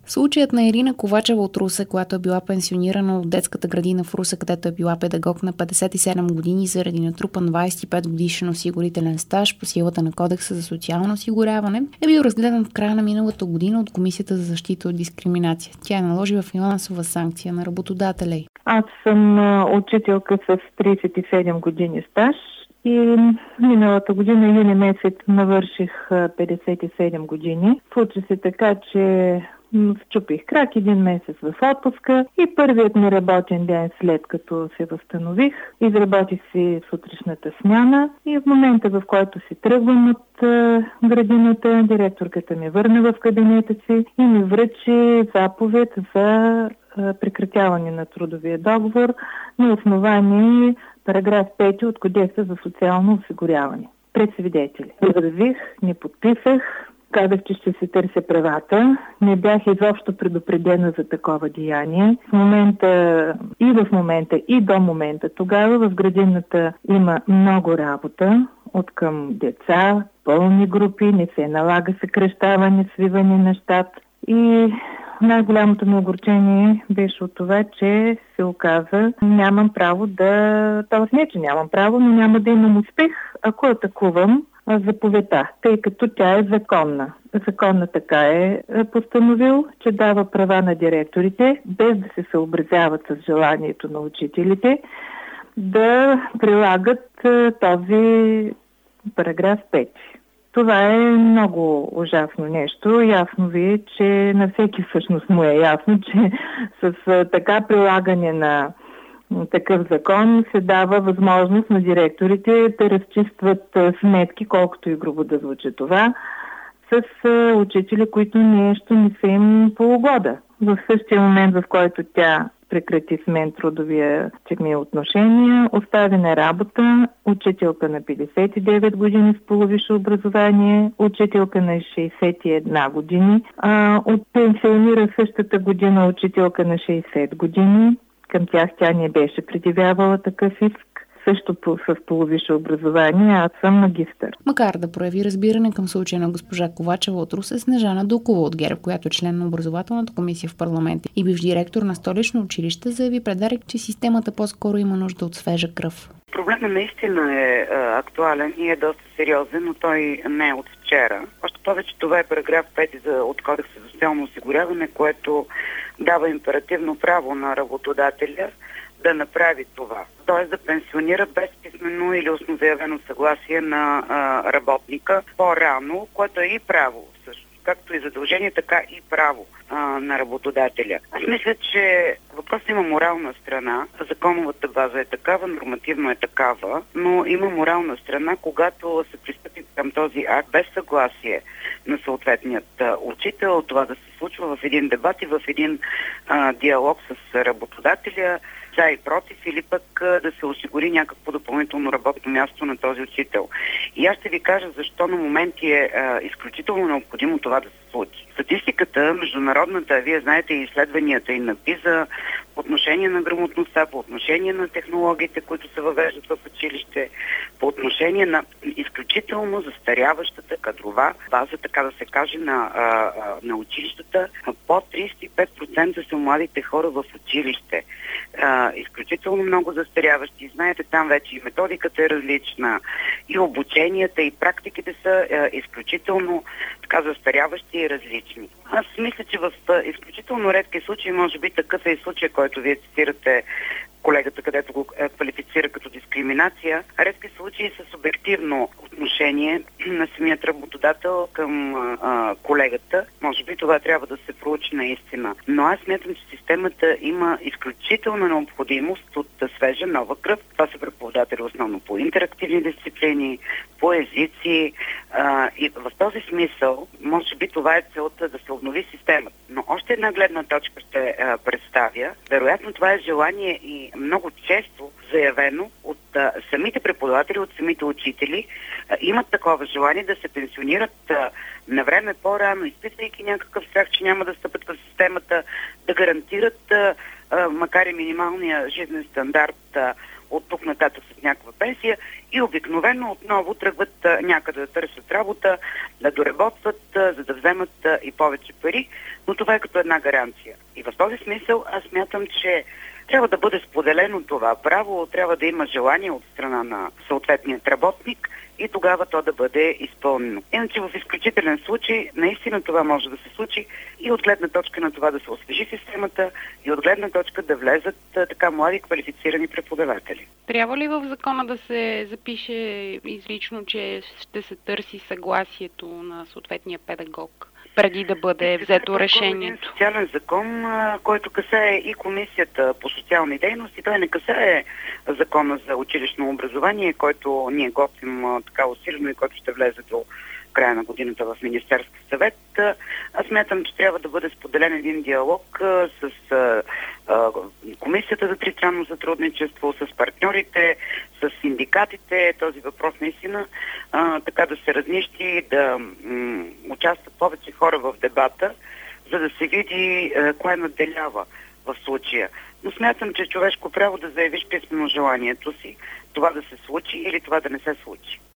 Случаят на Ирина Ковачева от Русе, която е била пенсионирана от детската градина в Русе, където е била педагог на 57 години заради натрупан 25 годишен осигурителен стаж по силата на Кодекса за социално осигуряване, е бил разгледан в края на миналата година от Комисията за защита от дискриминация. Тя е наложила финансова санкция на работодателя й. Аз съм учителка с 37 години стаж и миналата година, юни месец, навърших 57 години. Случи се така, че счупих крак 1 месец в отпуска и първият ми работен ден след като се възстанових, изработих си сутрешната смяна и в момента, в който си тръгвам от градината, директорката ми върна в кабинета си и ми връчи заповед за прекратяване на трудовия договор на основание параграф 5 от Кодекса за социално осигуряване. Пред свидетели. Възразих, не подписах, казах, че ще се търся правата. Не бях изобщо предупредена за такова деяние. В момента и до момента тогава в градината има много работа от към деца, пълни групи, не се налага съкращаване, свиване на щат. И най-голямото ми огорчение беше от това, че се оказа, нямам право не, че нямам право, но няма да имам успех, ако атакувам заповедта, тъй като тя е законна. Законна така е постановил, че дава права на директорите, без да се съобразяват с желанието на учителите, да прилагат този параграф 5. Това е много ужасно нещо. Ясно ви е, че на всеки всъщност му е ясно, че с така прилагане на такъв закон се дава възможност на директорите да разчистват сметки, колкото и грубо да звучи това, с учители, които нещо не са им по угода. В същия момент, в който тя прекрати с мен трудовия ми отношения, остави на работа учителка на 59 години с полувисше образование, учителка на 61 години, пенсионира същата година учителка на 60 години. Към тях тя не беше предявявала такъв иск. Също с полувисше образование, аз съм магистър. Макар да прояви разбиране към случая на госпожа Ковачева от Русе, Снежана Дукова от ГЕРБ, която е член на образователната комисия в парламента и бивш директор на столично училище, заяви пред Дарик, че системата по-скоро има нужда от свежа кръв. Проблемът наистина е актуален и е доста сериозен, но той не е от вчера. Още повече това е параграф 5 от Кодекса за социално осигуряване, което дава императивно право на работодателя да направи това. Т.е. да пенсионира без писмено или устно заявено съгласие на работника по-рано, което е и право също. Както и задължение, така и право на работодателя. Аз мисля, че въпросът има морална страна. Законовата база е такава, нормативно е такава, но има морална страна, когато се пристъпи към този акт без съгласие на съответният учител, това да се случва в един дебат и в един диалог с работодателя, за и против, или пък да се осигури някакво допълнително работно място на този учител. И аз ще ви кажа защо на моменти е изключително необходимо това да се случи. Статистиката, международната, вие знаете и изследванията и на ПИЗа по отношение на грамотността, по отношение на технологиите, които се въвеждат в училище, по отношение на изключително застаряващата кадрова база, така да се каже, на училищата, по 35% са младите хора в училище. Изключително много застаряващи. Знаете, там вече и методиката е различна, и обученията, и практиките са изключително така застаряващи и различни. Аз мисля, че в изключително редки случаи, може би такъв е и случай, който вие цитирате, колегата, където го квалифицира като дискриминация, редки случаи с обективно отношение на самият работодател към колегата. Може би това трябва да се проучи наистина. Но аз смятам, че системата има изключителна необходимост от свежа нова кръв. Това са преподаватели основно по интерактивни дисциплини, по езици. И в този смисъл, може би това е целта да се обнови системата. Но още една гледна точка ще представя. Вероятно това е желание и много често заявено от самите преподаватели, от самите учители. Имат такова желание да се пенсионират на време по-рано, изпитвайки някакъв страх, че няма да стъпят в системата, да гарантират макар и минималния жизнен стандарт от тук нататък с някаква пенсия и обикновено отново тръгват някъде да търсят работа, да доработват, за да вземат и повече пари. Но това е като една гаранция. И в този смисъл аз смятам, че трябва да бъде споделено това право, трябва да има желание от страна на съответният работник и тогава то да бъде изпълнено. Иначе в изключителен случай наистина това може да се случи и от гледна точка на това да се освежи системата и от гледна точка да влезат така млади квалифицирани преподаватели. Трябва ли в закона да се запише изрично, че ще се търси съгласието на съответния педагог преди да бъде взето решението? Социален закон, който касае и Комисията по социални дейности, той не касае закона за училищно образование, който ние готвим така усилено и който ще влезе до края на годината в Министерски съвет. Аз смятам, че трябва да бъде споделен един диалог с Комисията за тристранно сътрудничество, с партньорите, с синдикатите. Този въпрос наистина така да се разнищи, да участват повече хора в дебата, за да се види кое надделява в случая. Но смятам, че човешко право да заявиш писмено желанието си, това да се случи или това да не се случи.